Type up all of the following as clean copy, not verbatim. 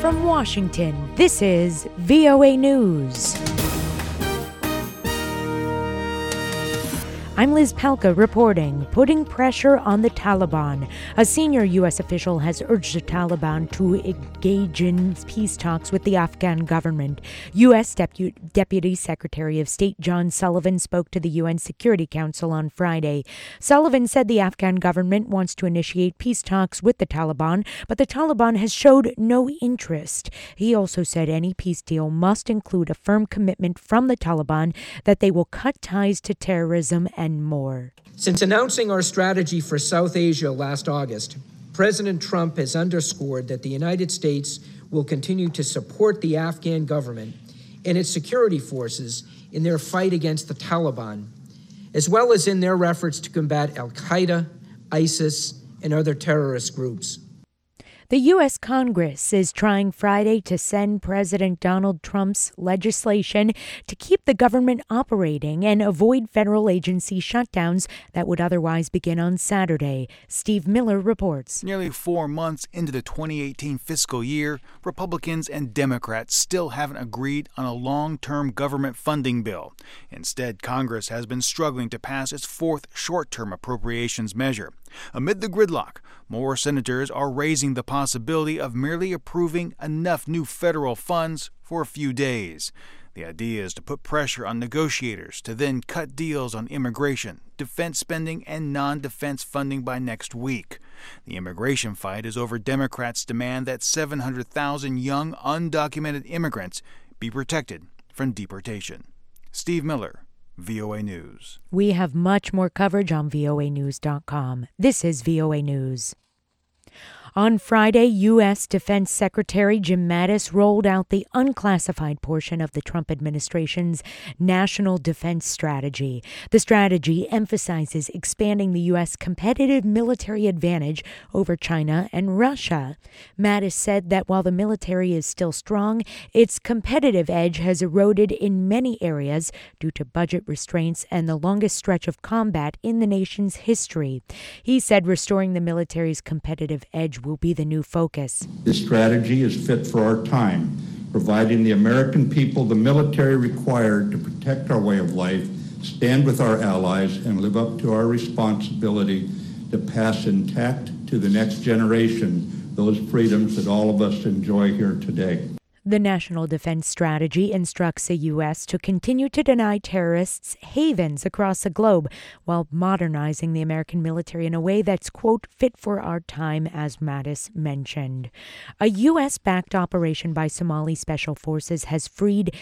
From Washington, this is VOA News. I'm Liz Palka reporting, putting pressure on the Taliban. A senior U.S. official has urged the Taliban to engage in peace talks with the Afghan government. U.S. Deputy Secretary of State John Sullivan spoke to the UN Security Council on Friday. Sullivan said the Afghan government wants to initiate peace talks with the Taliban, but the Taliban has showed no interest. He also said any peace deal must include a firm commitment from the Taliban that they will cut ties to terrorism and more. Since announcing our strategy for South Asia last August, President Trump has underscored that the United States will continue to support the Afghan government and its security forces in their fight against the Taliban, as well as in their efforts to combat al-Qaeda, ISIS, and other terrorist groups. The U.S. Congress is trying Friday to send President Donald Trump's legislation to keep the government operating and avoid federal agency shutdowns that would otherwise begin on Saturday. Steve Miller reports. Nearly 4 months into the 2018 fiscal year, Republicans and Democrats still haven't agreed on a long-term government funding bill. Instead, Congress has been struggling to pass its fourth short-term appropriations measure. Amid the gridlock, more senators are raising the possibility of merely approving enough new federal funds for a few days. The idea is to put pressure on negotiators to then cut deals on immigration, defense spending, and non-defense funding by next week. The immigration fight is over Democrats' demand that 700,000 young, undocumented immigrants be protected from deportation. Steve Miller, VOA News. We have much more coverage on voanews.com. This is VOA News. On Friday, U.S. Defense Secretary Jim Mattis rolled out the unclassified portion of the Trump administration's National Defense Strategy. The strategy emphasizes expanding the U.S. competitive military advantage over China and Russia. Mattis said that while the military is still strong, its competitive edge has eroded in many areas due to budget restraints and the longest stretch of combat in the nation's history. He said restoring the military's competitive edge will be the new focus. This strategy is fit for our time, providing the American people the military required to protect our way of life, stand with our allies, and live up to our responsibility to pass intact to the next generation those freedoms that all of us enjoy here today. The National Defense Strategy instructs the U.S. to continue to deny terrorists havens across the globe while modernizing the American military in a way that's, quote, fit for our time, as Mattis mentioned. A U.S.-backed operation by Somali Special Forces has freed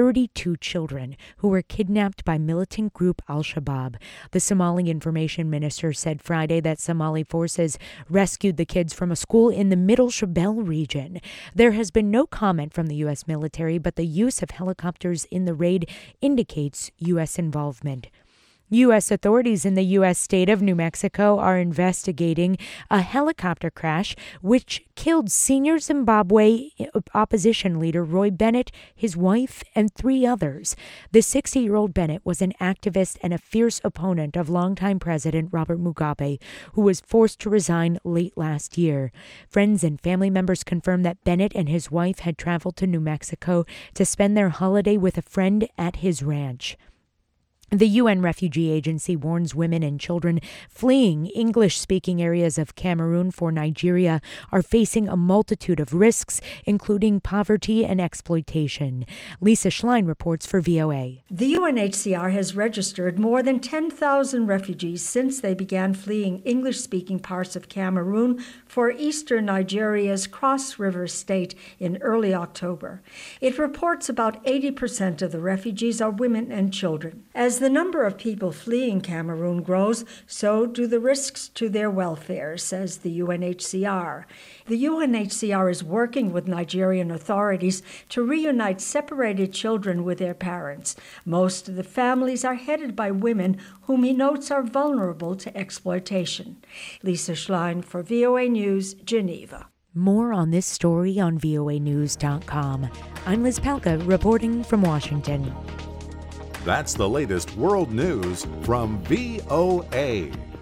32 children who were kidnapped by militant group al-Shabaab. The Somali Information Minister said Friday that Somali forces rescued the kids from a school in the Middle Shabelle region. There has been no comment from the U.S. military, but the use of helicopters in the raid indicates U.S. involvement. U.S. authorities in the U.S. state of New Mexico are investigating a helicopter crash which killed senior Zimbabwe opposition leader Roy Bennett, his wife, and 3 others. The 60-year-old Bennett was an activist and a fierce opponent of longtime President Robert Mugabe, who was forced to resign late last year. Friends and family members confirmed that Bennett and his wife had traveled to New Mexico to spend their holiday with a friend at his ranch. The UN Refugee Agency warns women and children fleeing English-speaking areas of Cameroon for Nigeria are facing a multitude of risks, including poverty and exploitation. Lisa Schlein reports for VOA. The UNHCR has registered more than 10,000 refugees since they began fleeing English-speaking parts of Cameroon for eastern Nigeria's Cross River State in early October. It reports about 80% of the refugees are women and children. As the number of people fleeing Cameroon grows, so do the risks to their welfare, says the UNHCR. The UNHCR is working with Nigerian authorities to reunite separated children with their parents. Most of the families are headed by women whom he notes are vulnerable to exploitation. Lisa Schlein for VOA News, Geneva. More on this story on voanews.com. I'm Liz Palka reporting from Washington. That's the latest world news from VOA.